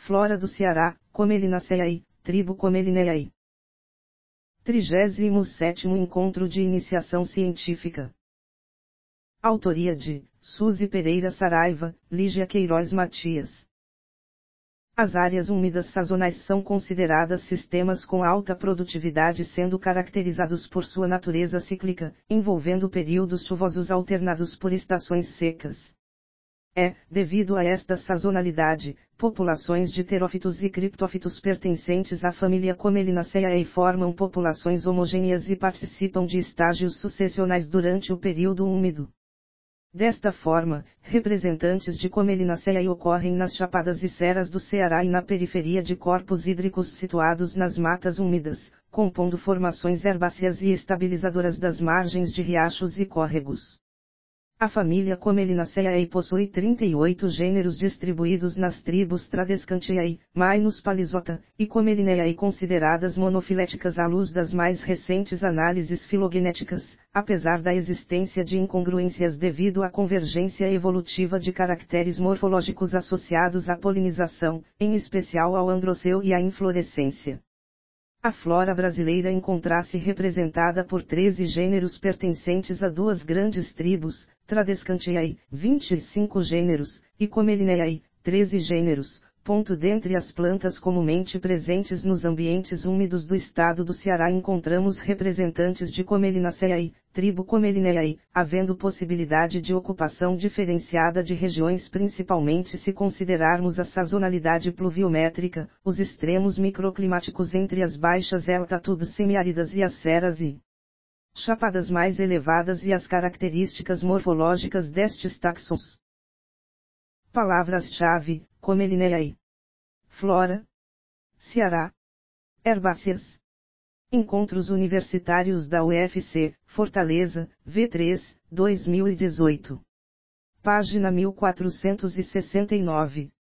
Flora do Ceará, Comelinaceae, tribo Comelinaceae. 37º Encontro de Iniciação Científica. Autoria de Suzy Pereira Saraiva, Lígia Queiroz Matias. As áreas úmidas sazonais são consideradas sistemas com alta produtividade, sendo caracterizados por sua natureza cíclica, envolvendo períodos chuvosos alternados por estações secas. Devido a esta sazonalidade, populações de terófitos e criptófitos pertencentes à família Comelinaceae formam populações homogêneas e participam de estágios sucessionais durante o período úmido. Desta forma, representantes de Comelinaceae ocorrem nas chapadas e serras do Ceará e na periferia de corpos hídricos situados nas matas úmidas, compondo formações herbáceas e estabilizadoras das margens de riachos e córregos. A família Comelinaceae possui 38 gêneros distribuídos nas tribos Tradescantiae, Maenus palizota, e Comelinaceae consideradas monofiléticas à luz das mais recentes análises filogenéticas, apesar da existência de incongruências devido à convergência evolutiva de caracteres morfológicos associados à polinização, em especial ao androceu e à inflorescência. A flora brasileira encontra-se representada por 13 gêneros pertencentes a duas grandes tribos, Tradescantiae, 25 gêneros, e Comelinaceae, 13 gêneros. Dentre as plantas comumente presentes nos ambientes úmidos do estado do Ceará encontramos representantes de Comelinaceae, tribo Comelinaceae, havendo possibilidade de ocupação diferenciada de regiões, principalmente se considerarmos a sazonalidade pluviométrica, os extremos microclimáticos entre as baixas altitudes semiáridas e as serras e chapadas mais elevadas e as características morfológicas destes taxons. Palavras-chave: Comelinaceae, Flora, Ceará, Herbáceas. Encontros Universitários da UFC, Fortaleza, V3, 2018. Página 1469.